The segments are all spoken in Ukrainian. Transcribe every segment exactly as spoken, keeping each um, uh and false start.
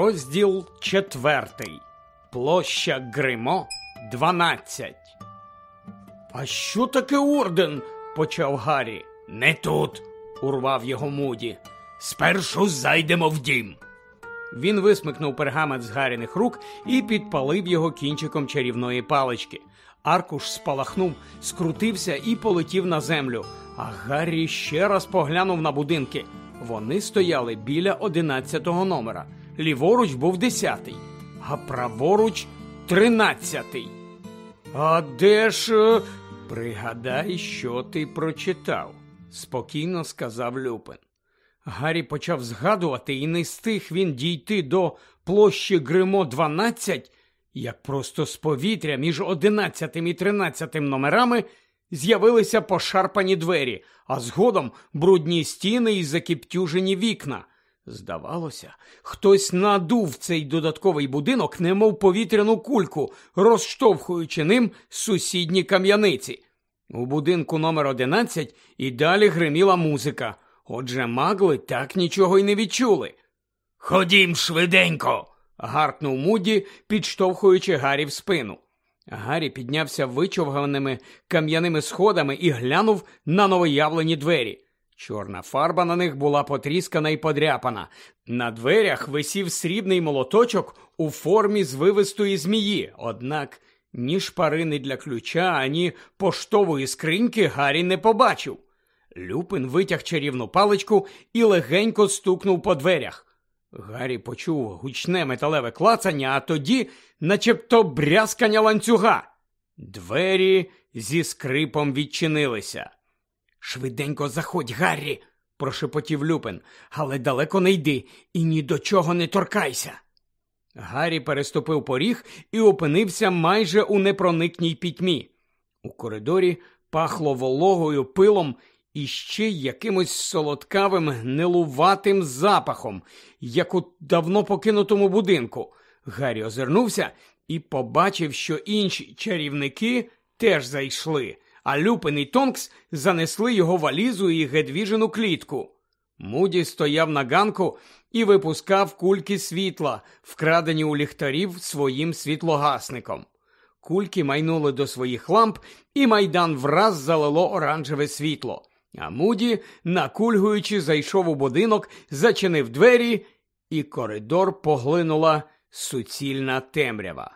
Розділ четвертий. Площа Гримо, дванадцять. «А що таке орден?» – почав Гаррі. «Не тут», – урвав його Муді. «Спершу зайдемо в дім». Він висмикнув пергамент з Гарріних рук і підпалив його кінчиком чарівної палички. Аркуш спалахнув, скрутився і полетів на землю. А Гаррі ще раз поглянув на будинки. Вони стояли біля одинадцятого номера. Ліворуч був десятий, а праворуч тринадцятий. «А де ж...» «Пригадай, що ти прочитав», – спокійно сказав Люпин. Гаррі почав згадувати, і не встиг він дійти до площі Гримо дванадцять, як просто з повітря між одинадцятим і тринадцятим номерами з'явилися пошарпані двері, а згодом брудні стіни і закіптюжені вікна. Здавалося, хтось надув цей додатковий будинок, немов повітряну кульку, розштовхуючи ним сусідні кам'яниці. У будинку номер одинадцять і далі гриміла музика. Отже, магли так нічого й не відчули. «Ходім швиденько!» – гаркнув Муді, підштовхуючи Гаррі в спину. Гаррі піднявся вичовганими кам'яними сходами і глянув на новоявлені двері. Чорна фарба на них була потріскана і подряпана. На дверях висів срібний молоточок у формі звивистої змії, однак ні шпарини для ключа, ані поштової скриньки Гаррі не побачив. Люпин витяг чарівну паличку і легенько стукнув по дверях. Гаррі почув гучне металеве клацання, а тоді начебто брязкання ланцюга. Двері зі скрипом відчинилися. «Швиденько заходь, Гаррі!» – прошепотів Люпин. «Але далеко не йди і ні до чого не торкайся!» Гаррі переступив поріг і опинився майже у непроникній пітьмі. У коридорі пахло вологою, пилом і ще якимось солодкавим, гнилуватим запахом, як у давно покинутому будинку. Гаррі озирнувся і побачив, що інші чарівники теж зайшли, а Люпин і Тонкс занесли його валізу і гедвіжину клітку. Муді стояв на ганку і випускав кульки світла, вкрадені у ліхтарів своїм світлогасником. Кульки майнули до своїх ламп, і майдан враз залило оранжеве світло. А Муді, накульгуючи, зайшов у будинок, зачинив двері, і коридор поглинула суцільна темрява.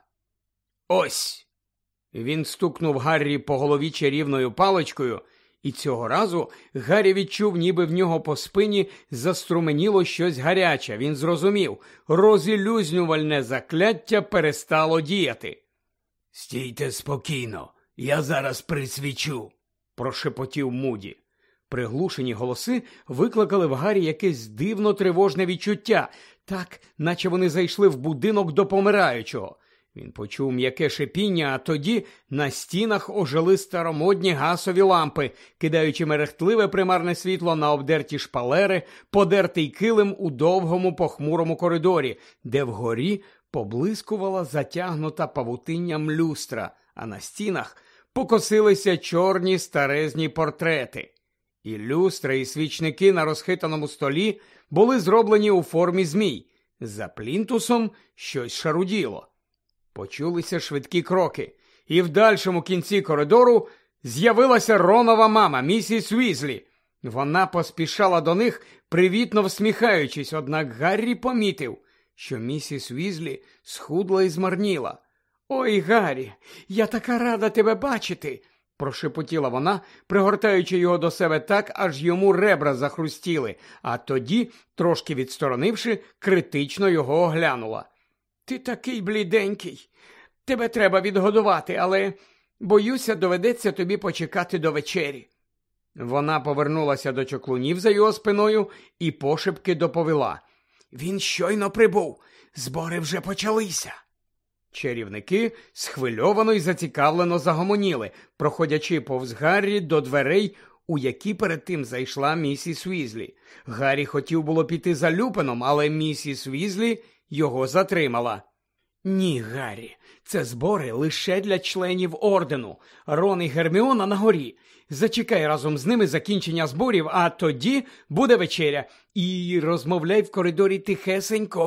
«Ось!» Він стукнув Гаррі по голові чарівною паличкою, і цього разу Гаррі відчув, ніби в нього по спині заструменіло щось гаряче. Він зрозумів, розілюзнювальне закляття перестало діяти. «Стійте спокійно, я зараз присвічу», – прошепотів Муді. Приглушені голоси викликали в Гаррі якесь дивно тривожне відчуття, так, наче вони зайшли в будинок до помираючого. Він почув м'яке шипіння, а тоді на стінах ожили старомодні гасові лампи, кидаючи мерехтливе примарне світло на обдерті шпалери, подертий килим у довгому похмурому коридорі, де вгорі поблискувала затягнута павутинням люстра, а на стінах покосилися чорні старезні портрети. І люстра, і свічники на розхитаному столі були зроблені у формі змій. За плінтусом щось шаруділо. Почулися швидкі кроки, і в дальшому кінці коридору з'явилася Ронова мама, місіс Уізлі. Вона поспішала до них, привітно всміхаючись, однак Гаррі помітив, що місіс Уізлі схудла і змарніла. «Ой, Гаррі, я така рада тебе бачити!» – прошепотіла вона, пригортаючи його до себе так, аж йому ребра захрустіли, а тоді, трошки відсторонивши, критично його оглянула. «Ти такий бліденький. Тебе треба відгодувати, але, боюся, доведеться тобі почекати до вечері». Вона повернулася до чоклунів за його спиною і пошепки доповіла. «Він щойно прибув. Збори вже почалися». Чарівники схвильовано й зацікавлено загомоніли, проходячи повз Гаррі до дверей, у які перед тим зайшла місіс Уізлі. Гаррі хотів було піти за Люпином, але місіс Уізлі його затримала. «Ні, Гаррі, це збори лише для членів ордену. Рон і Герміона на горі. Зачекай разом з ними закінчення зборів, а тоді буде вечеря. І розмовляй в коридорі тихесенько.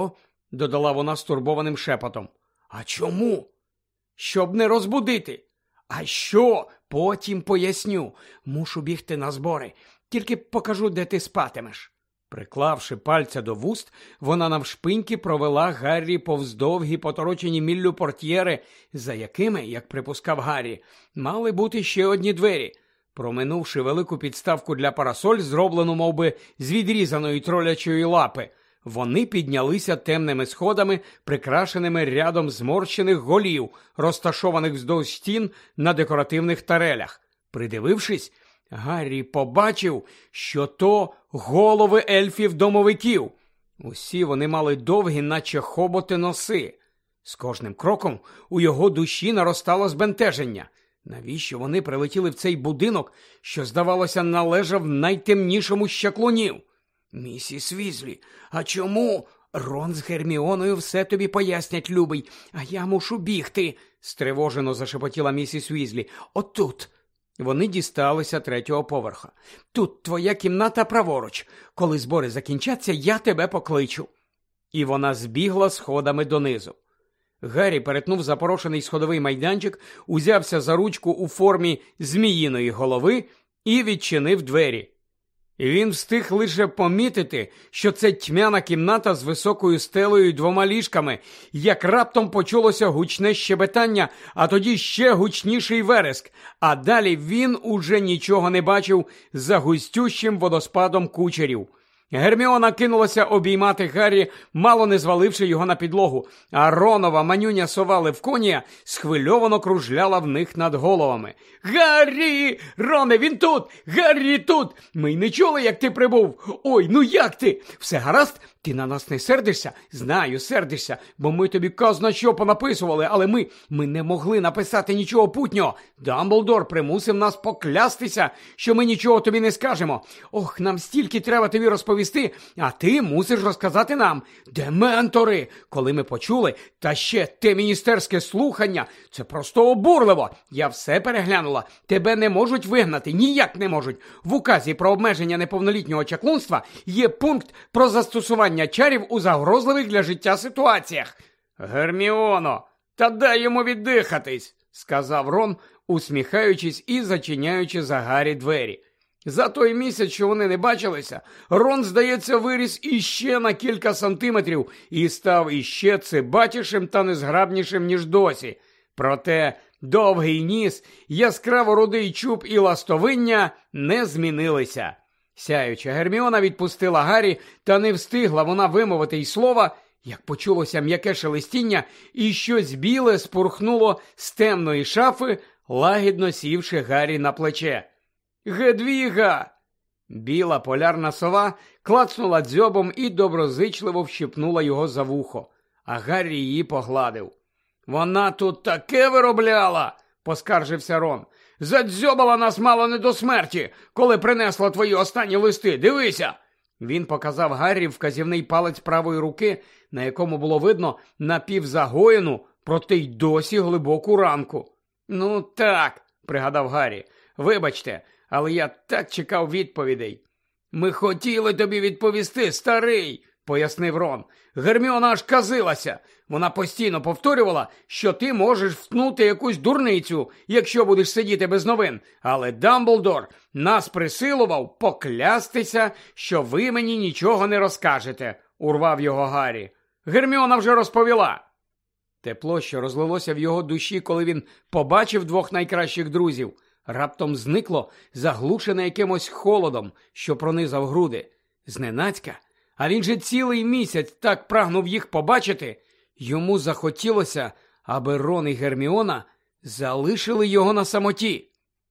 додала вона стурбованим шепотом. А чому? Щоб не розбудити. А що? Потім поясню. Мушу бігти на збори. Тільки покажу, де ти спатимеш. Приклавши пальця до вуст, вона навшпиньки провела Гаррі повз довгі поторочені міллю портьєри, за якими, як припускав Гаррі, мали бути ще одні двері. Проминувши велику підставку для парасоль, зроблену мовби з відрізаної тролячої лапи, вони піднялися темними сходами, прикрашеними рядом зморщених голів, розташованих вздовж стін на декоративних тарелях. Придивившись, Гаррі побачив, що то голови ельфів-домовиків. Усі вони мали довгі, наче хоботи, носи. З кожним кроком у його душі наростало збентеження. Навіщо вони прилетіли в цей будинок, що, здавалося, належав найтемнішому з чаклунів? Місіс Візлі, а чому? Рон з Герміоною все тобі пояснять, любий, а я мушу бігти, стривожено зашепотіла місіс Візлі. Отут. Вони дісталися третього поверха. Тут твоя кімната праворуч. Коли збори закінчаться, я тебе покличу. І вона збігла сходами донизу. Гаррі перетнув запорошений сходовий майданчик, узявся за ручку у формі зміїної голови і відчинив двері. Він встиг лише помітити, що це тьмяна кімната з високою стелею й двома ліжками, як раптом почулося гучне щебетання, а тоді ще гучніший вереск, а далі він уже нічого не бачив за густющим водоспадом кучерів. Герміона кинулася обіймати Гаррі, мало не зваливши його на підлогу, а Ронова манюня сова Левконія схвильовано кружляла в них над головами. «Гаррі! Роне, він тут! Гаррі тут! Ми й не чули, як ти прибув! Ой, ну як ти? Все гаразд? Ти на нас не сердишся? Знаю, сердишся, бо ми тобі казна що понаписували, але ми, ми не могли написати нічого путнього. Дамблдор примусив нас поклястися, що ми нічого тобі не скажемо. Ох, нам стільки треба тобі розповісти, а ти мусиш розказати нам. Дементори! Коли ми почули, та ще те міністерське слухання, це просто обурливо. Я все переглянула. Тебе не можуть вигнати, ніяк не можуть. В указі про обмеження неповнолітнього чаклунства є пункт про застосування чарів у загрозливих для життя ситуаціях. Герміоно, та дай йому віддихатись, сказав Рон, усміхаючись і зачиняючи за Гаррі двері. За той місяць, що вони не бачилися, Рон, здається, виріс іще на кілька сантиметрів і став іще цибатішим та незграбнішим, ніж досі. Проте довгий ніс, яскраво рудий чуб і ластовиння не змінилися. Сяюча Герміона відпустила Гаррі, та не встигла вона вимовити й слова, як почулося м'яке шелестіння, і щось біле спурхнуло з темної шафи, лагідно сівши Гаррі на плече. «Гедвіга!» Біла полярна сова клацнула дзьобом і доброзичливо вщипнула його за вухо, а Гаррі її погладив. «Вона тут таке виробляла!» – поскаржився Рон. «Задзьобала нас мало не до смерті, коли принесла твої останні листи. Дивися!» Він показав Гаррі вказівний палець правої руки, на якому було видно напівзагоєну, проте й досі глибоку ранку. «Ну так», – пригадав Гаррі, – «вибачте, але я так чекав відповідей». «Ми хотіли тобі відповісти, старий», – пояснив Рон. «Герміона аж казилася. Вона постійно повторювала, що ти можеш втнути якусь дурницю, якщо будеш сидіти без новин. Але Дамблдор нас присилував поклястися, що ви мені нічого не розкажете», – урвав його Гаррі. «Герміона вже розповіла». Тепло, що розлилося в його душі, коли він побачив двох найкращих друзів, раптом зникло, заглушене якимось холодом, що пронизав груди. Зненацька, а він же цілий місяць так прагнув їх побачити, йому захотілося, аби Рон і Герміона залишили його на самоті.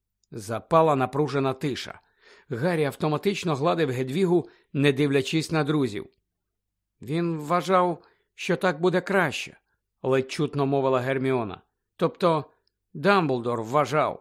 Запала напружена тиша. Гаррі автоматично гладив Гедвігу, не дивлячись на друзів. «Він вважав, що так буде краще», – ледь чутно мовила Герміона. «Тобто Дамблдор вважав».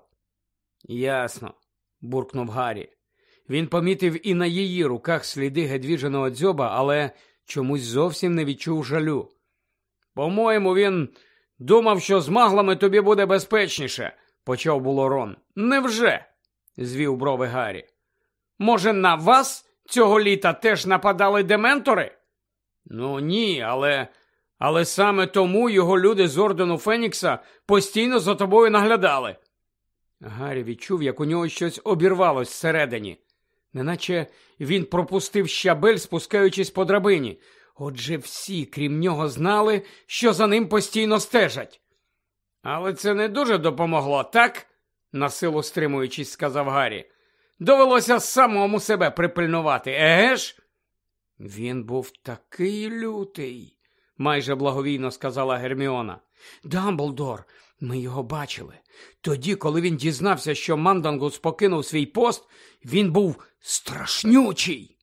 «Ясно», – буркнув Гаррі. Він помітив і на її руках сліди Гедвіжиного дзьоба, але чомусь зовсім не відчув жалю. «По-моєму, він думав, що з маглами тобі буде безпечніше», – почав було Рон. «Невже?» – звів брови Гаррі. «Може, на вас цього літа теж нападали дементори?» «Ну ні, але Але саме тому його люди з Ордену Фенікса постійно за тобою наглядали. Гаррі відчув, як у нього щось обірвалось всередині. Неначе він пропустив щабель, спускаючись по драбині. Отже, всі, крім нього, знали, що за ним постійно стежать. Але це не дуже допомогло, так? Насилу стримуючись, сказав Гаррі. Довелося самому себе припильнувати, еге ж? Він був такий лютий, майже благовійно сказала Герміона. Дамблдор, ми його бачили. Тоді, коли він дізнався, що Мандангус покинув свій пост, він був страшнючий.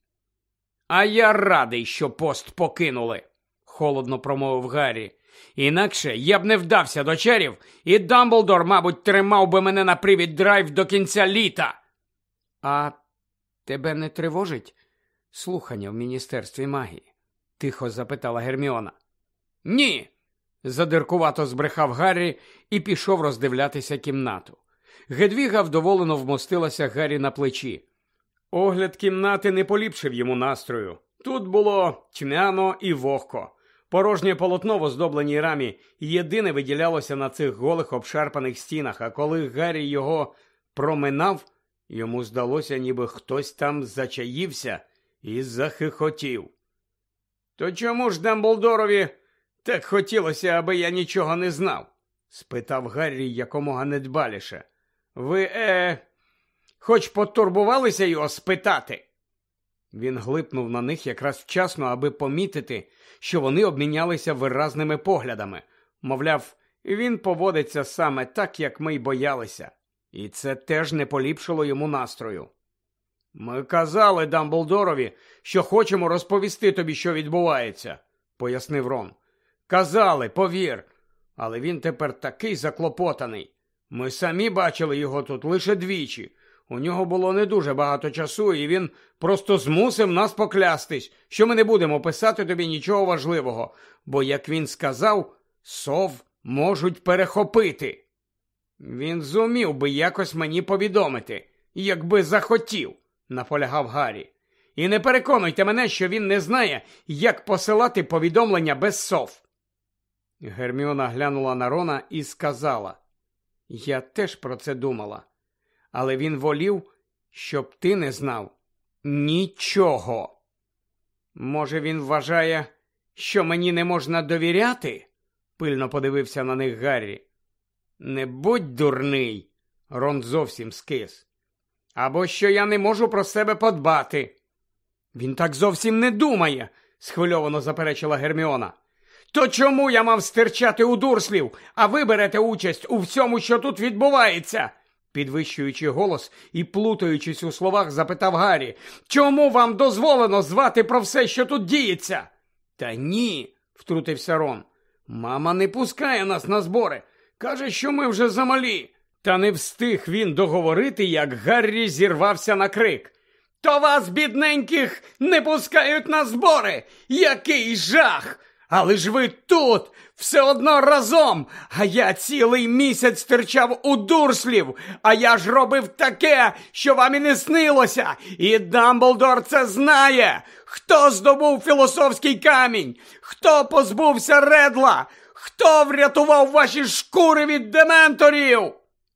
А я радий, що пост покинули, холодно промовив Гаррі. Інакше я б не вдався до чарів, і Дамблдор, мабуть, тримав би мене на привід-драйв до кінця літа. А тебе не тривожить слухання в Міністерстві магії? Тихо запитала Герміона. Ні, задиркувато збрехав Гаррі і пішов роздивлятися кімнату. Гедвіга вдоволено вмостилася Гаррі на плечі. Огляд кімнати не поліпшив йому настрою. Тут було тьмяно і вогко. Порожнє полотно в оздобленій рамі єдине виділялося на цих голих обшарпаних стінах, а коли Гаррі його проминав, йому здалося, ніби хтось там зачаївся і захихотів. «То чому ж Дамблдорові так хотілося, аби я нічого не знав?» – спитав Гаррі якомога недбаліше. «Ви, е, хоч потурбувалися його спитати?» Він глипнув на них якраз вчасно, аби помітити, що вони обмінялися виразними поглядами. Мовляв, він поводиться саме так, як ми й боялися. І це теж не поліпшило йому настрою. «Ми казали Дамблдорові, що хочемо розповісти тобі, що відбувається», – пояснив Рон. «Казали, повір, але він тепер такий заклопотаний. Ми самі бачили його тут лише двічі. У нього було не дуже багато часу, і він просто змусив нас поклястись, що ми не будемо писати тобі нічого важливого, бо, як він сказав, сов можуть перехопити. Він зумів би якось мені повідомити, якби захотів», – наполягав Гаррі. «І не переконуйте мене, що він не знає, як посилати повідомлення без сов». Герміона глянула на Рона і сказала: «Я теж про це думала. Але він волів, щоб ти не знав нічого». «Може, він вважає, що мені не можна довіряти?» – пильно подивився на них Гаррі. «Не будь дурний», – Рон зовсім скис. «Або що я не можу про себе подбати». «Він так зовсім не думає», – схвильовано заперечила Герміона. «То чому я мав стирчати у дурслів, а ви берете участь у всьому, що тут відбувається?» Підвищуючи голос і плутаючись у словах, запитав Гаррі. «Чому вам дозволено звати про все, що тут діється?» «Та ні», – втрутився Рон. «Мама не пускає нас на збори. Каже, що ми вже замалі». Та не встиг він договорити, як Гаррі зірвався на крик. «То вас, бідненьких, не пускають на збори! Який жах! Але ж ви тут, все одно разом, а я цілий місяць стирчав у дурслів, а я ж робив таке, що вам і не снилося, і Дамблдор це знає! Хто здобув філософський камінь? Хто позбувся Редла? Хто врятував ваші шкури від дементорів?»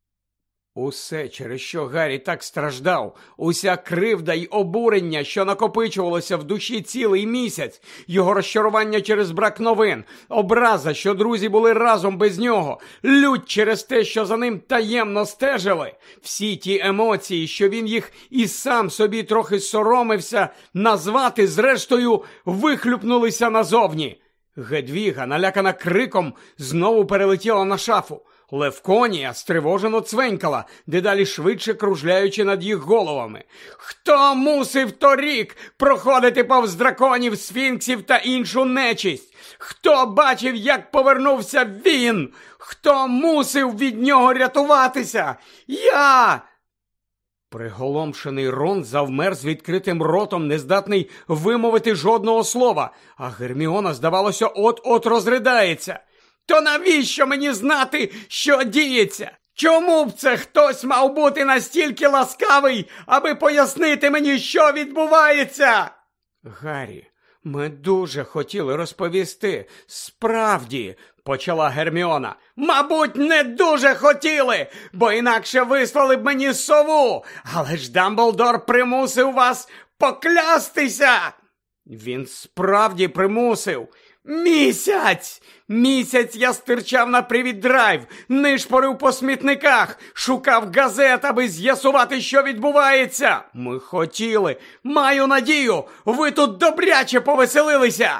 Усе, через що Гаррі так страждав, уся кривда й обурення, що накопичувалося в душі цілий місяць, його розчарування через брак новин, образа, що друзі були разом без нього, лють через те, що за ним таємно стежили, всі ті емоції, що він їх і сам собі трохи соромився назвати, зрештою вихлюпнулися назовні. Гедвіга, налякана криком, знову перелетіла на шафу. Левконія стривожено цвенькала, дедалі швидше кружляючи над їх головами. «Хто мусив торік проходити повз драконів, сфінксів та іншу нечисть? Хто бачив, як повернувся він? Хто мусив від нього рятуватися? Я!» Приголомшений Рон завмер з відкритим ротом, нездатний вимовити жодного слова, а Герміона, здавалося, от-от розридається. «То навіщо мені знати, що діється? Чому б це хтось мав бути настільки ласкавий, аби пояснити мені, що відбувається?» «Гаррі, Ми дуже хотіли розповісти. Справді, почала Герміона. Мабуть, не дуже хотіли, бо інакше вислали б мені сову. Але ж Дамблдор примусив вас поклястися. Він справді примусив. Місяць! Місяць я стирчав на привід-драйв, нишпорив по смітниках, шукав газет, аби з'ясувати, що відбувається. Ми хотіли, маю надію, ви тут добряче повеселилися.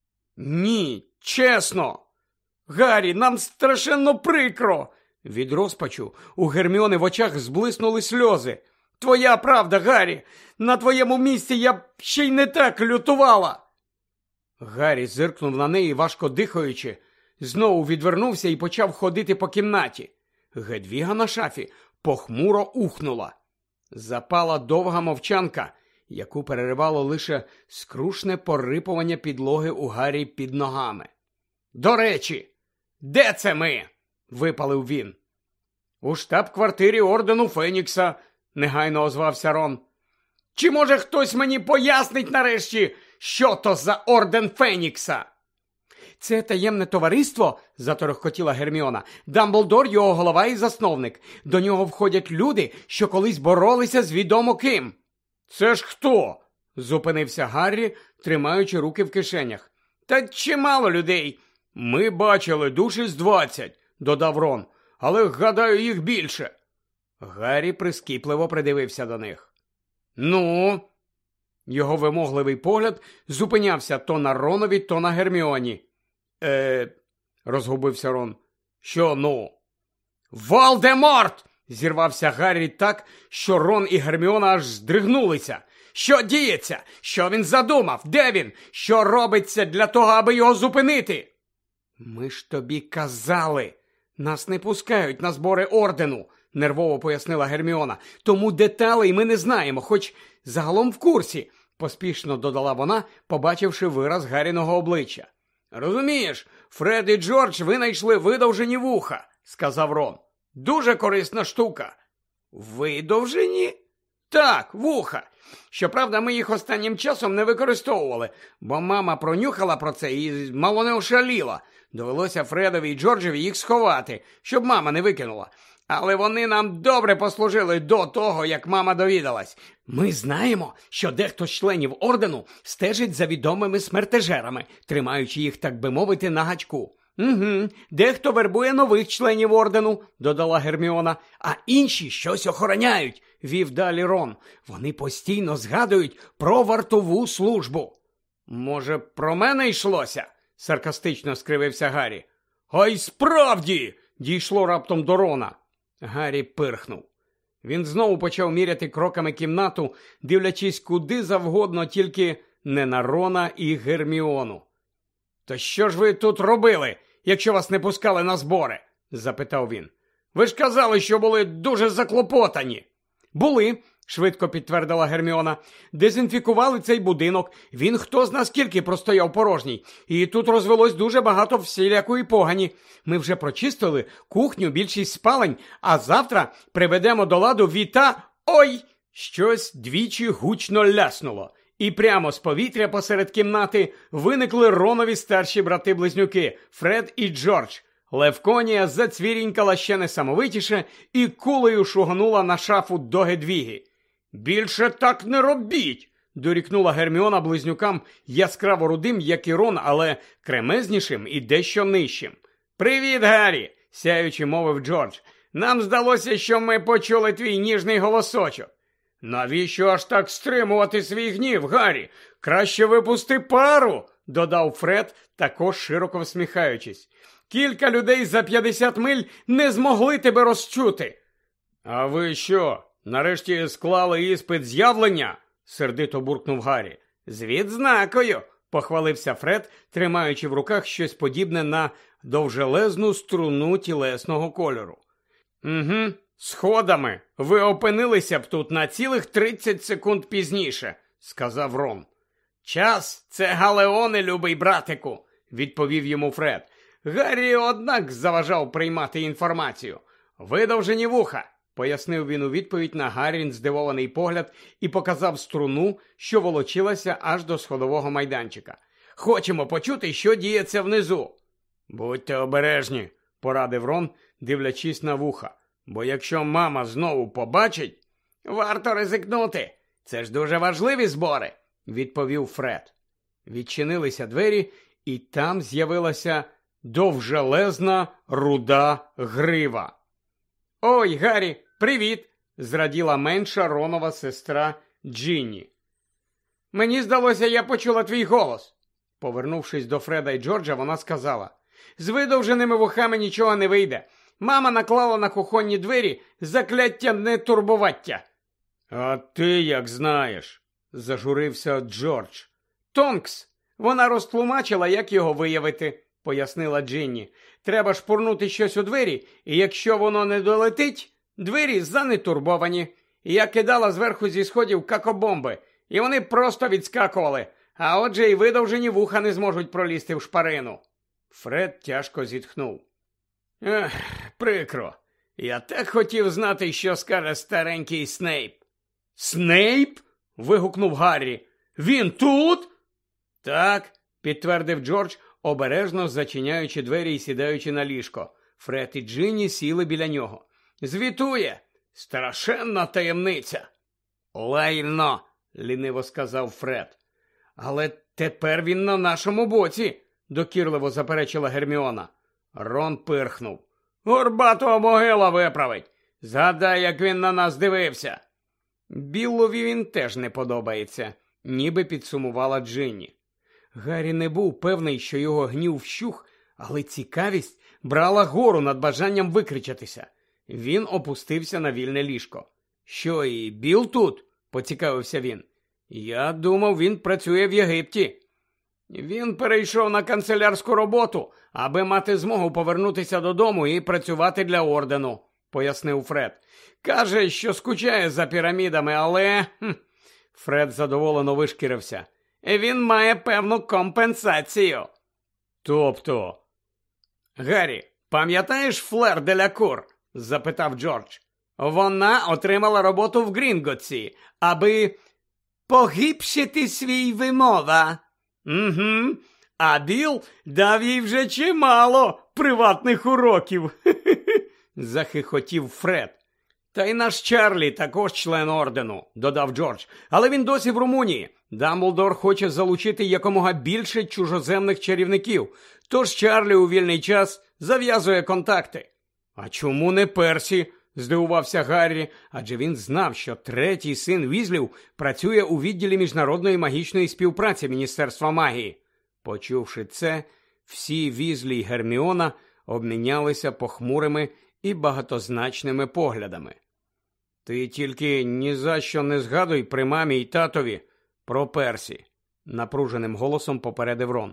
Ні, чесно. Гаррі, нам страшенно прикро. Від розпачу у Герміони в очах зблиснули сльози. Твоя правда, Гаррі, на твоєму місці я б ще й не так лютувала. Гаррі зиркнув на неї, важко дихаючи, знову відвернувся і почав ходити по кімнаті. Гедвіга на шафі похмуро ухнула. Запала довга мовчанка, яку переривало лише скрушне порипування підлоги у Гаррі під ногами. «До речі, де це ми?» – випалив він. «У штаб-квартирі Ордену Фенікса», – негайно озвався Рон. «Чи може хтось мені пояснить нарешті, що то за Орден Фенікса?» «Це таємне товариство», – заторохкотіла Герміона. «Дамблдор – його голова і засновник. До нього входять люди, що колись боролися з відомо ким». «Це ж хто?» – зупинився Гаррі, тримаючи руки в кишенях. «Та чимало людей». «Ми бачили душі з двадцять», – додав Рон. «Але, гадаю, їх більше». Гаррі прискіпливо придивився до них. «Ну?» Його вимогливий погляд зупинявся то на Ронові, то на Герміоні. «Е...» – розгубився Рон. «Що ну?» «Волдеморт!» – зірвався Гаррі так, що Рон і Герміона аж здригнулися. «Що діється? Що він задумав? Де він? Що робиться для того, аби його зупинити?» «Ми ж тобі казали, нас не пускають на збори Ордену», – нервово пояснила Герміона. «Тому деталей ми не знаємо, хоч загалом в курсі», – поспішно додала вона, побачивши вираз Гарріного обличчя. «Розумієш, Фред і Джордж винайшли видовжені вуха», – сказав Рон. «Дуже корисна штука». «Видовжені?» «Так, вуха. Щоправда, ми їх останнім часом не використовували, бо мама пронюхала про це і мало не ошаліла. Довелося Фредові і Джорджеві їх сховати, щоб мама не викинула. Але вони нам добре послужили до того, як мама довідалась. Ми знаємо, що дехто з членів Ордену стежить за відомими смертежерами, тримаючи їх, так би мовити, на гачку». «Угу, дехто вербує нових членів Ордену», – додала Герміона, «а інші щось охороняють», – вів далі Рон. «Вони постійно згадують про вартову службу». «Може, про мене йшлося?» – саркастично скривився Гаррі. «А й справді!» – дійшло раптом до Рона. Гаррі пирхнув. Він знову почав міряти кроками кімнату, дивлячись куди завгодно, тільки не на Рона і Герміону. «То що ж ви тут робили, якщо вас не пускали на збори?» – запитав він. «Ви ж казали, що були дуже заклопотані». «Були», – швидко підтвердила Герміона. «Дезінфікували цей будинок. Він хто зна скільки простояв порожній. І тут розвелось дуже багато всілякої погані. Ми вже прочистили кухню, більшість спалень, а завтра приведемо до ладу віта... Ой!» Щось двічі гучно ляснуло. І прямо з повітря посеред кімнати виникли Ронові старші брати-близнюки Фред і Джордж. Левконія зацвірінькала ще несамовитіше і кулею шуганула на шафу до Гедвіги. «Більше так не робіть!» – дорікнула Герміона близнюкам яскраво рудим, як і Рон, але кремезнішим і дещо нижчим. «Привіт, Гаррі!» – сяючи мовив Джордж. «Нам здалося, що ми почули твій ніжний голосочок». «Навіщо аж так стримувати свій гнів, Гаррі? Краще випусти пару!» – додав Фред, також широко всміхаючись. «Кілька людей за п'ятдесят миль не змогли тебе розчути». «А ви що, нарешті склали іспит з'явлення?» – сердито буркнув Гаррі. «З відзнакою!» – похвалився Фред, тримаючи в руках щось подібне на довжелезну струну тілесного кольору. «Угу. Сходами ви опинилися б тут на цілих тридцять секунд пізніше», – сказав Рон. «Час – це галеони, любий братику», – відповів йому Фред. Гаррі, однак, заважав приймати інформацію. «Видовжені вуха. пояснив він у відповідь на Гаррін здивований погляд і показав струну, що волочилася аж до сходового майданчика. Хочемо почути, що діється внизу. Будьте обережні, порадив Рон, дивлячись на вуха. Бо якщо мама знову побачить, варто ризикнути. Це ж дуже важливі збори, відповів Фред. Відчинилися двері, і там з'явилася довжелезна руда грива. Ой, Гаррі, привіт, зраділа менша Ронова сестра Джинні. Мені здалося, я почула твій голос. Повернувшись до Фреда і Джорджа, вона сказала: з видовженими вухами нічого не вийде. Мама наклала на кухонні двері закляття нетурбуваття. А ти як знаєш, зажурився Джордж. Тонкс, вона розтлумачила, як його виявити, пояснила Джинні. Треба шпурнути щось у двері, і якщо воно не долетить, двері занетурбовані. Я кидала зверху зі сходів какобомби, і вони просто відскакували, а отже і видовжені вуха не зможуть пролізти в шпарину. Фред тяжко зітхнув. Ех, прикро. Я так хотів знати, що скаже старенький Снейп. Снейп? Вигукнув Гаррі. Він тут? Так, підтвердив Джордж, обережно зачиняючи двері і сідаючи на ліжко. Фред і Джинні сіли біля нього. Звітує. Страшенна таємниця. Лайно, ліниво сказав Фред. Але тепер він на нашому боці, докірливо заперечила Герміона. Рон пирхнув. Горбатого могила виправить. Згадай, як він на нас дивився. Біллові він теж не подобається, ніби підсумувала Джинні. Гаррі не був певний, що його гнів вщух, але цікавість брала гору над бажанням викричатися. Він опустився на вільне ліжко. Що, і Біл тут? Поцікавився він. Я думав, він працює в Єгипті. Він перейшов на канцелярську роботу, аби мати змогу повернутися додому і працювати для ордену, пояснив Фред. Каже, що скучає за пірамідами, але... Хм. Фред задоволено вишкірився. Він має певну компенсацію. Тобто? Гаррі, пам'ятаєш Флер Делякур? Запитав Джордж. Вона отримала роботу в Грінготсі, аби погибшити свій вимова. Угу. А Біл дав їй вже чимало приватних уроків. Захихотів Фред. Та й наш Чарлі також член ордену, додав Джордж. Але він досі в Румунії. Дамблдор хоче залучити якомога більше чужоземних чарівників. Тож Чарлі у вільний час зав'язує контакти. А чому не Персі? Здивувався Гаррі, адже він знав, що третій син Візлів працює у відділі міжнародної магічної співпраці Міністерства магії. Почувши це, всі Візлі й Герміона обмінялися похмурими і багатозначними поглядами. Ти тільки ні за що не згадуй при мамі й татові про Персі, напруженим голосом попередив Рон.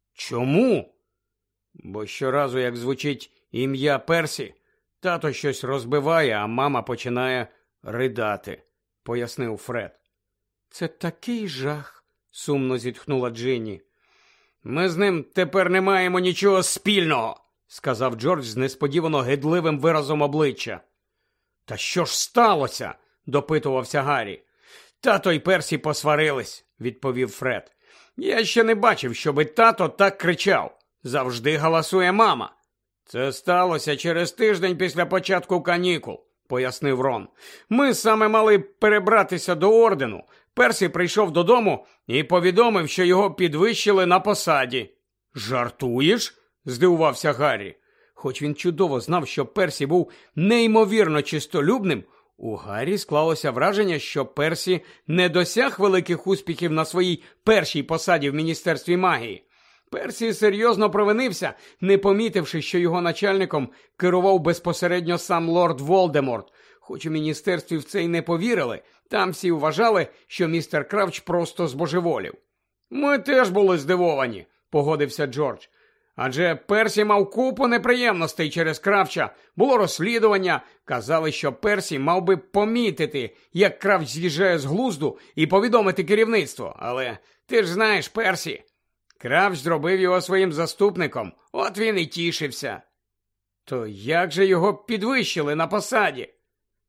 Чому? Бо щоразу, як звучить ім'я Персі, тато щось розбиває, а мама починає ридати, пояснив Фред. Це такий жах, сумно зітхнула Джинні. Ми з ним тепер не маємо нічого спільного, сказав Джордж з несподівано гидливим виразом обличчя. Та що ж сталося? Допитувався Гаррі. Тато й Персі посварились, відповів Фред. Я ще не бачив, щоби тато так кричав. Завжди галасує мама. Це сталося через тиждень після початку канікул, пояснив Рон. Ми саме мали перебратися до ордену. Персі прийшов додому і повідомив, що його підвищили на посаді. Жартуєш? Здивувався Гаррі. Хоч він чудово знав, що Персі був неймовірно чистолюбним, у Гаррі склалося враження, що Персі не досяг великих успіхів на своїй першій посаді в Міністерстві магії. Персі серйозно провинився, не помітивши, що його начальником керував безпосередньо сам лорд Волдеморт. Хоч у міністерстві в це й не повірили, там всі вважали, що містер Кравч просто збожеволів. Ми теж були здивовані, погодився Джордж. Адже Персі мав купу неприємностей через Кравча. Було розслідування, казали, що Персі мав би помітити, як Кравч з'їжджає з глузду, і повідомити керівництво. Але ти ж знаєш, Персі, Кравч зробив його своїм заступником, от він і тішився. То як же його підвищили на посаді?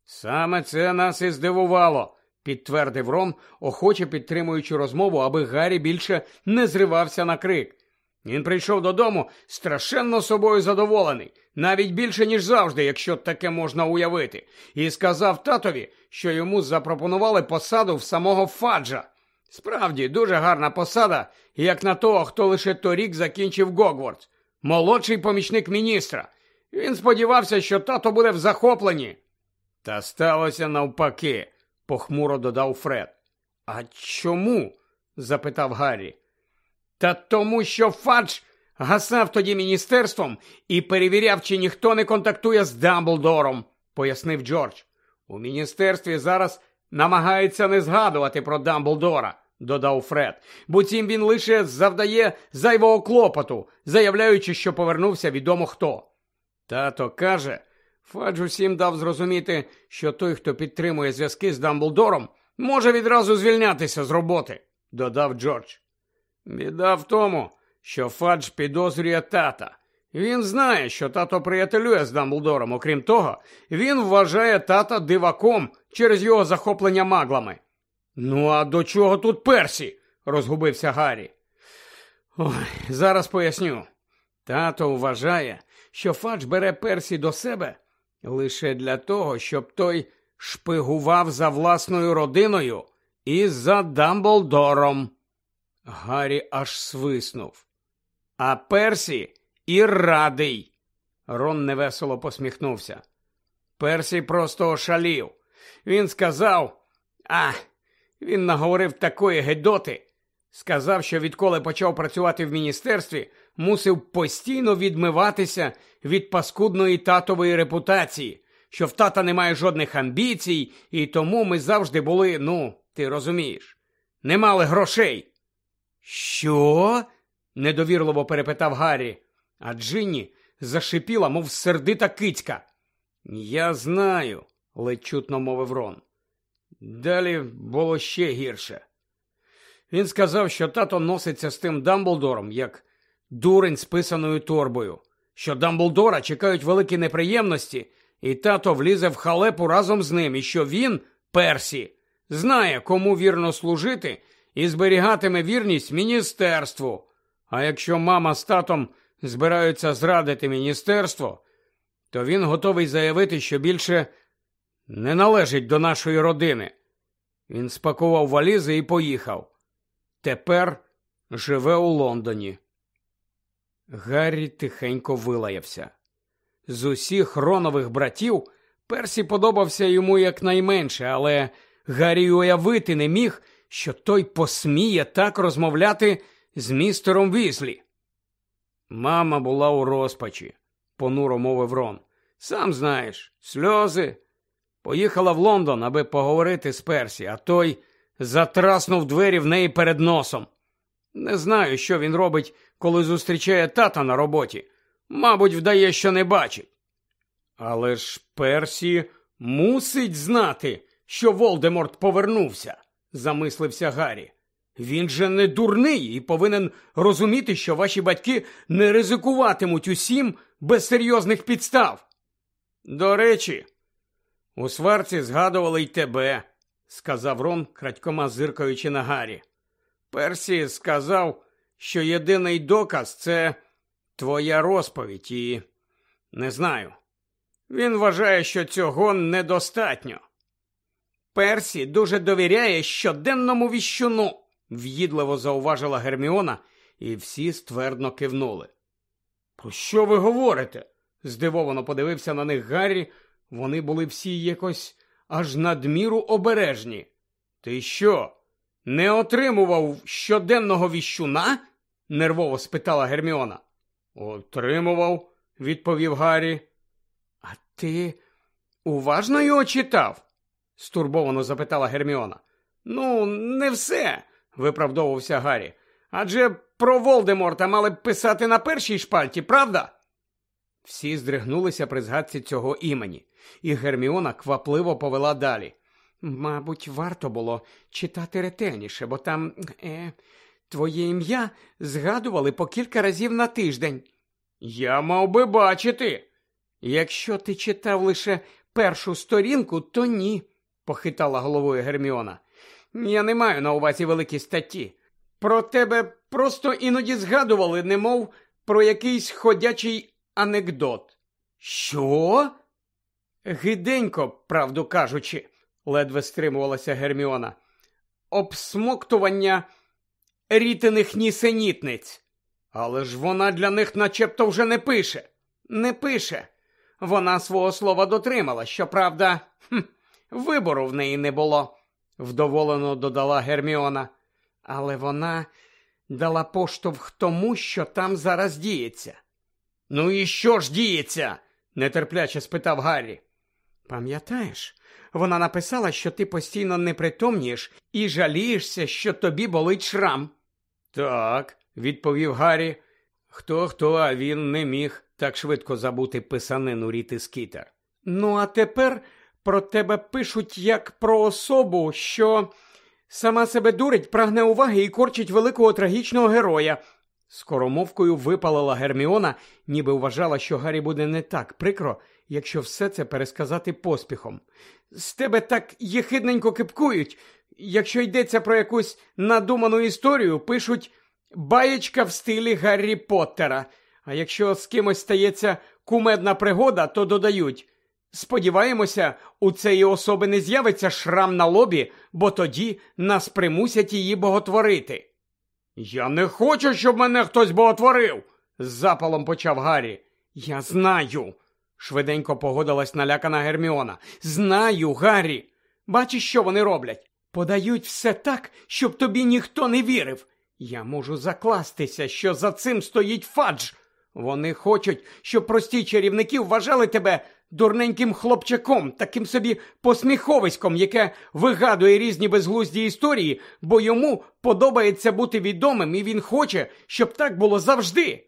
Саме це нас і здивувало, підтвердив Рон, охоче підтримуючи розмову, аби Гаррі більше не зривався на крик. Він прийшов додому страшенно собою задоволений, навіть більше, ніж завжди, якщо таке можна уявити, і сказав татові, що йому запропонували посаду в самого Фаджа. Справді, дуже гарна посада, як на того, хто лише торік закінчив Гогвартс. Молодший помічник міністра. Він сподівався, що тато буде в захопленні. Та сталося навпаки, похмуро додав Фред. А чому? Запитав Гаррі. Та тому, що Фадж гасав тоді міністерством і перевіряв, чи ніхто не контактує з Дамблдором, пояснив Джордж. У міністерстві зараз намагається не згадувати про Дамблдора, додав Фред. Буцім він лише завдає зайвого клопоту, заявляючи, що повернувся відомо хто. Тато каже, Фадж усім дав зрозуміти, що той, хто підтримує зв'язки з Дамблдором, може відразу звільнятися з роботи, додав Джордж. Біда в тому, що Фадж підозрює тата. Він знає, що тато приятелює з Дамблдором. Окрім того, він вважає тата диваком через його захоплення маглами. «Ну а до чого тут Персі?» – розгубився Гаррі. «Ой, зараз поясню. Тато вважає, що Фадж бере Персі до себе лише для того, щоб той шпигував за власною родиною і за Дамблдором». Гаррі аж свиснув. «А Персі і радий!» Рон невесело посміхнувся. Персі просто ошалів. Він сказав, а, він наговорив такої гедоти. Сказав, що відколи почав працювати в міністерстві, мусив постійно відмиватися від паскудної татової репутації, що в тата немає жодних амбіцій, і тому ми завжди були, ну, ти розумієш, не мали грошей. «Що?» – недовірливо перепитав Гаррі, а Джинні зашипіла, мов сердита кицька. «Я знаю», – ледь чутно мовив Рон. Далі було ще гірше. Він сказав, що тато носиться з тим Дамблдором, як дурень з писаною торбою, що Дамблдора чекають великі неприємності, і тато влізе в халепу разом з ним, і що він, Персі, знає, кому вірно служити, і зберігатиме вірність міністерству. А якщо мама з татом збираються зрадити міністерство, то він готовий заявити, що більше не належить до нашої родини. Він спакував валізи і поїхав. Тепер живе у Лондоні. Гаррі тихенько вилаявся. З усіх Ронових братів Персі подобався йому якнайменше, але Гаррі уявити не міг, що той посміє так розмовляти з містером Візлі. Мама була у розпачі, понуро мовив Рон. Сам знаєш, сльози. Поїхала в Лондон, аби поговорити з Персі, а той затраснув двері в неї перед носом. Не знаю, що він робить, коли зустрічає тата на роботі. Мабуть, вдає, що не бачить. Але ж Персі мусить знати, що Волдеморт повернувся, замислився Гаррі. Він же не дурний і повинен розуміти, що ваші батьки не ризикуватимуть усім без серйозних підстав. До речі, у сварці згадували й тебе, сказав Рон, крадькома зиркаючи на Гаррі. Персі сказав, що єдиний доказ – це твоя розповідь і... не знаю. Він вважає, що цього недостатньо. Персі дуже довіряє щоденному віщуну, в'їдливо зауважила Герміона, і всі ствердно кивнули. Про що ви говорите? Здивовано подивився на них Гаррі. Вони були всі якось аж надміру обережні. Ти що, не отримував щоденного віщуна? Нервово спитала Герміона. Отримував, відповів Гаррі. А ти уважно його читав? Стурбовано запитала Герміона. Ну, не все, виправдовувався Гаррі. Адже про Волдеморта мали б писати на першій шпальті, правда? Всі здригнулися при згадці цього імені, і Герміона квапливо повела далі. Мабуть, варто було читати ретельніше, бо там, е, твоє ім'я згадували по кілька разів на тиждень. Я мав би бачити. Якщо ти читав лише першу сторінку, то ні, похитала головою Герміона. Я не маю на увазі великі статті. Про тебе просто іноді згадували, немов про якийсь ходячий анекдот. Що? Гиденько, правду кажучи, ледве стримувалася Герміона. Обсмоктування рітиних нісенітниць. Але ж вона для них начебто вже не пише. Не пише. Вона свого слова дотримала, щоправда, хм, вибору в неї не було, вдоволено додала Герміона. Але вона дала поштовх тому, що там зараз діється. Ну і що ж діється? Нетерпляче спитав Гаррі. Пам'ятаєш, вона написала, що ти постійно непритомнієш і жалієшся, що тобі болить шрам. Так, відповів Гаррі. Хто-хто, а він не міг так швидко забути писанину Ріти Скітер. Ну, а тепер про тебе пишуть як про особу, що сама себе дурить, прагне уваги і корчить великого трагічного героя. Скоромовкою випалила Герміона, ніби вважала, що Гаррі буде не так прикро, якщо все це пересказати поспіхом. З тебе так єхидненько кипкують. Якщо йдеться про якусь надуману історію, пишуть «баєчка в стилі Гаррі Поттера». А якщо з кимось стається кумедна пригода, то додають «сподіваємося, у цієї особи не з'явиться шрам на лобі, бо тоді нас примусять її боготворити». «Я не хочу, щоб мене хтось боготворив!» – з запалом почав Гаррі. «Я знаю!» – швиденько погодилась налякана Герміона. «Знаю, Гаррі! Бачиш, що вони роблять? Подають все так, щоб тобі ніхто не вірив. Я можу закластися, що за цим стоїть Фадж. Вони хочуть, щоб прості чарівники вважали тебе дурненьким хлопчаком, таким собі посміховиськом, яке вигадує різні безглузді історії, бо йому подобається бути відомим, і він хоче, щоб так було завжди».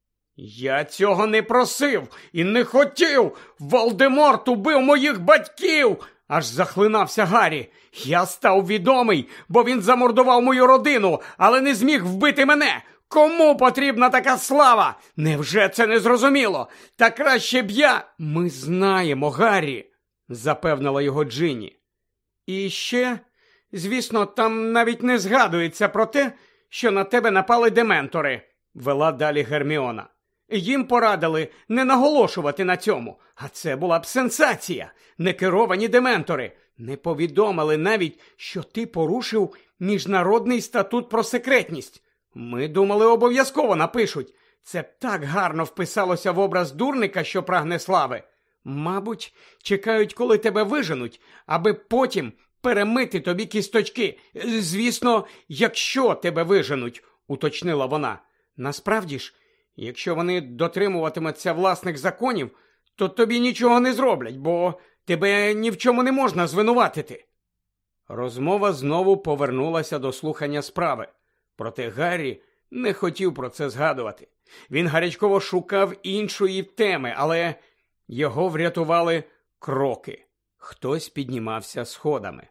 «Я цього не просив і не хотів! Волдеморт убив моїх батьків!» Аж захлинався Гаррі. «Я став відомий, бо він замордував мою родину, але не зміг вбити мене! Кому потрібна така слава? Невже це не зрозуміло? Та краще б я...» «Ми знаємо, Гаррі», – запевнила його Джинні. «І ще, звісно, там навіть не згадується про те, що на тебе напали дементори», – вела далі Герміона. «Їм порадили не наголошувати на цьому, а це була б сенсація. Некеровані дементори не повідомили навіть, що ти порушив міжнародний статут про секретність. Ми думали, обов'язково напишуть. Це б так гарно вписалося в образ дурника, що прагне слави. Мабуть, чекають, коли тебе виженуть, аби потім перемити тобі кісточки. Звісно, якщо тебе виженуть», – уточнила вона. «Насправді ж, якщо вони дотримуватимуться власних законів, то тобі нічого не зроблять, бо тебе ні в чому не можна звинуватити». Розмова знову повернулася до слухання справи. Проте Гаррі не хотів про це згадувати. Він гарячково шукав іншої теми, але його врятували кроки. Хтось піднімався сходами.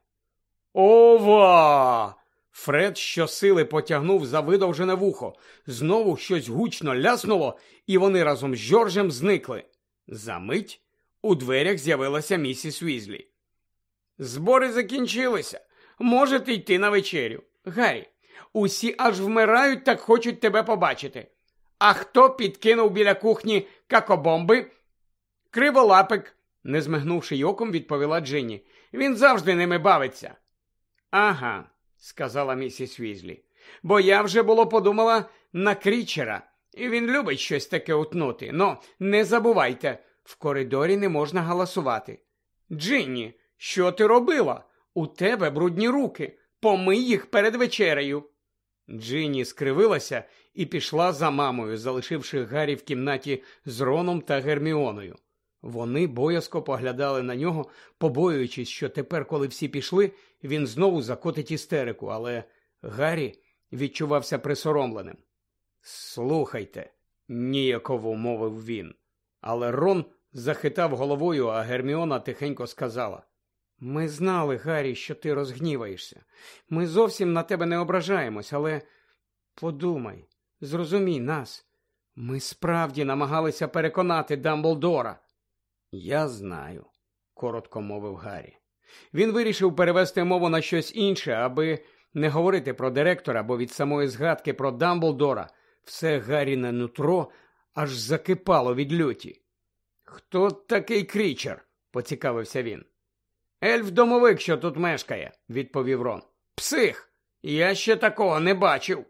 «Ова!» Фред щосили потягнув за видовжене вухо. Знову щось гучно ляснуло, і вони разом з Джорджем зникли. Замить у дверях з'явилася місіс Візлі. «Збори закінчилися. Можете йти на вечерю. Гаррі, усі аж вмирають, так хочуть тебе побачити. А хто підкинув біля кухні какобомби?» «Криволапик», – не змигнувши й оком, відповіла Джинні. «Він завжди ними бавиться». «Ага», – сказала місіс Візлі. «Бо я вже було подумала на Крічера, і він любить щось таке утнути. Но не забувайте, в коридорі не можна галасувати». «Джинні, що ти робила? У тебе брудні руки. Помий їх перед вечерею». Джинні скривилася і пішла за мамою, залишивши Гаррі в кімнаті з Роном та Герміоною. Вони боязко поглядали на нього, побоюючись, що тепер, коли всі пішли, він знову закотить істерику, але Гаррі відчувався присоромленим. «Слухайте», – ніяково мовив він. Але Рон захитав головою, а Герміона тихенько сказала: «Ми знали, Гаррі, що ти розгніваєшся. Ми зовсім на тебе не ображаємось, але подумай, зрозумій нас. Ми справді намагалися переконати Дамблдора». «Я знаю», коротко мовив Гаррі. Він вирішив перевести мову на щось інше, аби не говорити про директора, бо від самої згадки про Дамблдора все Гарріне нутро аж закипало від люті. «Хто такий Крічер?» – поцікавився він. «Ельф-домовик, що тут мешкає», – відповів Рон. «Псих! Я ще такого не бачив!»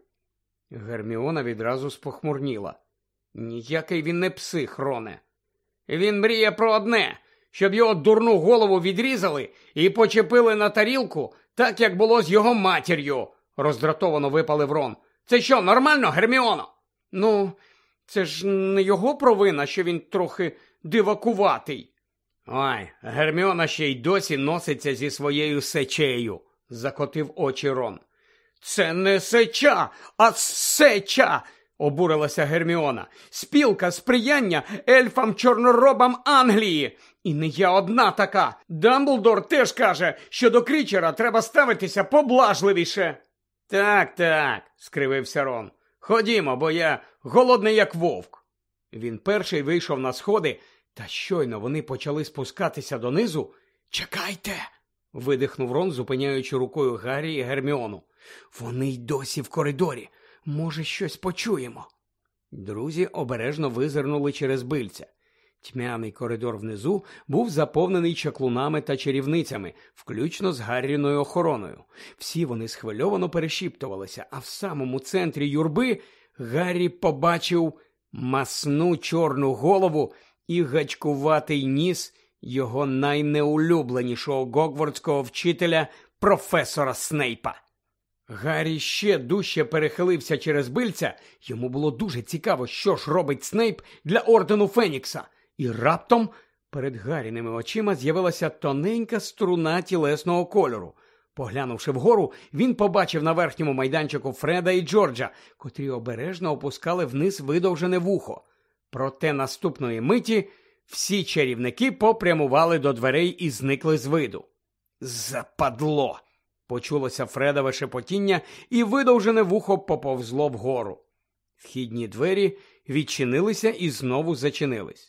Герміона відразу спохмурніла. «Ніякий він не псих, Роне. Він мріє про одне – щоб його дурну голову відрізали і почепили на тарілку, так, як було з його матір'ю», – роздратовано випалив Рон. «Це що, нормально, Герміоно?» «Ну, це ж не його провина, що він трохи дивакуватий». «Ой, Герміона ще й досі носиться зі своєю сечею», – закотив очі Рон. «Це не сеча, а сеча!» – обурилася Герміона. «Спілка сприяння ельфам-чорноробам Англії! І не я одна така! Дамблдор теж каже, що до Крічера треба ставитися поблажливіше!» «Так, так», – скривився Рон. «Ходімо, бо я голодний як вовк». Він перший вийшов на сходи, та щойно вони почали спускатися донизу. «Чекайте!» – видихнув Рон, зупиняючи рукою Гаррі і Герміону. «Вони й досі в коридорі. Може, щось почуємо?» Друзі обережно визирнули через бильця. Тьмяний коридор внизу був заповнений чаклунами та чарівницями, включно з Гарріною охороною. Всі вони схвильовано перешіптувалися, а в самому центрі юрби Гаррі побачив масну чорну голову і гачкуватий ніс його найнеулюбленішого гогвартського вчителя професора Снейпа. Гаррі ще дужче перехилився через бильця, йому було дуже цікаво, що ж робить Снейп для Ордену Фенікса. І раптом перед Гарріними очима з'явилася тоненька струна тілесного кольору. Поглянувши вгору, він побачив на верхньому майданчику Фреда і Джорджа, котрі обережно опускали вниз видовжене вухо. Проте наступної миті всі чарівники попрямували до дверей і зникли з виду. «Западло!» – почулося Фредове шепотіння, і видовжене вухо поповзло вгору. Вхідні двері відчинилися і знову зачинились.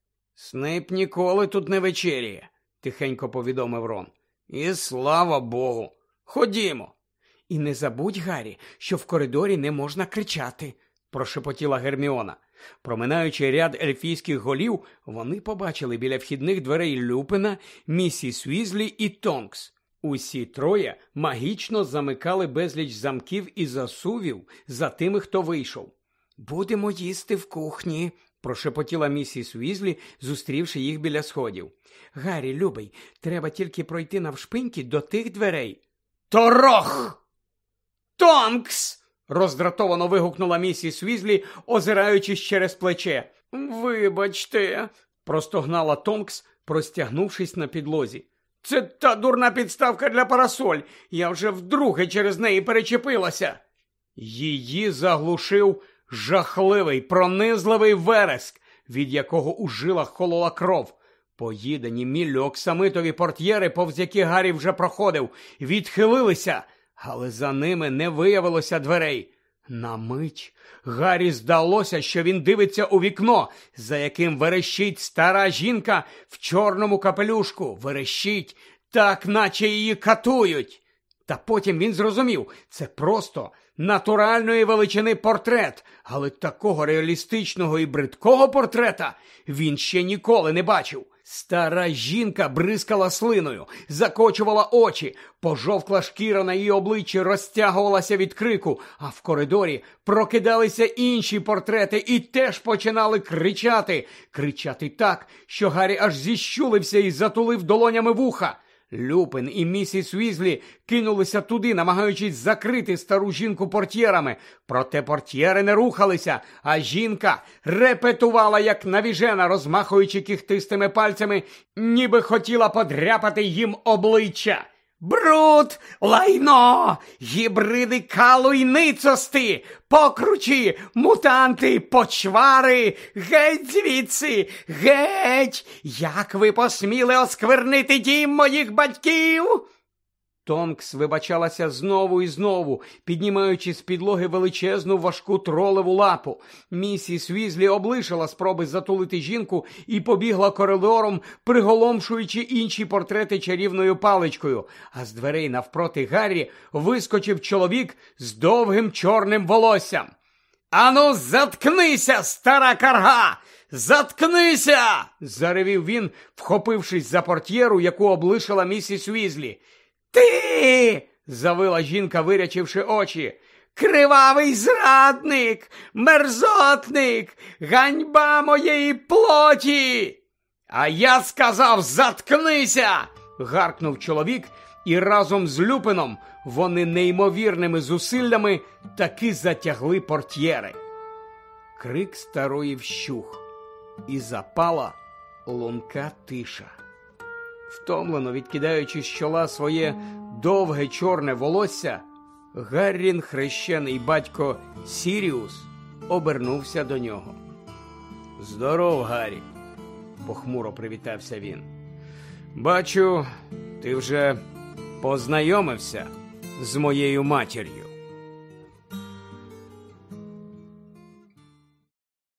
«Снейп ніколи тут не вечеряє», – тихенько повідомив Рон. «І слава Богу! Ходімо!» «І не забудь, Гаррі, що в коридорі не можна кричати», – прошепотіла Герміона. Проминаючи ряд ельфійських голів, вони побачили біля вхідних дверей Люпина, місіс Уізлі і Тонкс. Усі троє магічно замикали безліч замків і засувів за тими, хто вийшов. «Будемо їсти в кухні», – прошепотіла місіс Уізлі, зустрівши їх біля сходів. «Гаррі, любий, треба тільки пройти навшпиньки до тих дверей». «Торох! Тонкс!» – роздратовано вигукнула місіс Уізлі, озираючись через плече. «Вибачте», – простогнала Тонкс, простягнувшись на підлозі. «Це та дурна підставка для парасоль. Я вже вдруге через неї перечепилася». Її заглушив жахливий, пронизливий вереск, від якого у жилах холола кров. Поїдені міллю оксамитові портьєри, повз які Гаррі вже проходив, відхилилися, але за ними не виявилося дверей. На мить Гаррі здалося, що він дивиться у вікно, за яким верещить стара жінка в чорному капелюшку. Верещить так, наче її катують. Та потім він зрозумів, це просто натуральної величини портрет, але такого реалістичного і бридкого портрета він ще ніколи не бачив. Стара жінка бризкала слиною, закочувала очі, пожовкла шкіра на її обличчі розтягувалася від крику, а в коридорі прокидалися інші портрети і теж починали кричати. Кричати так, що Гаррі аж зіщулився і затулив долонями вуха. Люпин і місіс Уізлі кинулися туди, намагаючись закрити стару жінку портьєрами. Проте портьєри не рухалися, а жінка репетувала, як навіжена, розмахуючи кіхтистими пальцями, ніби хотіла подряпати їм обличчя. «Бруд! Лайно! Гібриди калу й ницости! Покручі! Мутанти! Почвари! Геть звідси! Геть! Як ви посміли осквернити дім моїх батьків?» Тонкс вибачалася знову і знову, піднімаючи з підлоги величезну важку тролеву лапу. Місіс Візлі облишила спроби затулити жінку і побігла коридором, приголомшуючи інші портрети чарівною паличкою. А з дверей навпроти Гаррі вискочив чоловік з довгим чорним волоссям. «Ану, заткнися, стара карга! Заткнися!» – заревів він, вхопившись за портьєру, яку облишила місіс Візлі. «Ти!» – завила жінка, вирячивши очі. «Кривавий зрадник! Мерзотник! Ганьба моєї плоті!» «А я сказав, заткнися!» – гаркнув чоловік, і разом з Люпином вони неймовірними зусиллями таки затягли портьєри. Крик старої вщух, і запала лунка тиша. Втомлено відкидаючи з чола своє довге чорне волосся, Гаррін хрещений батько Сіріус обернувся до нього. «Здоров, Гаррі!» – похмуро привітався він. «Бачу, ти вже познайомився з моєю матір'ю».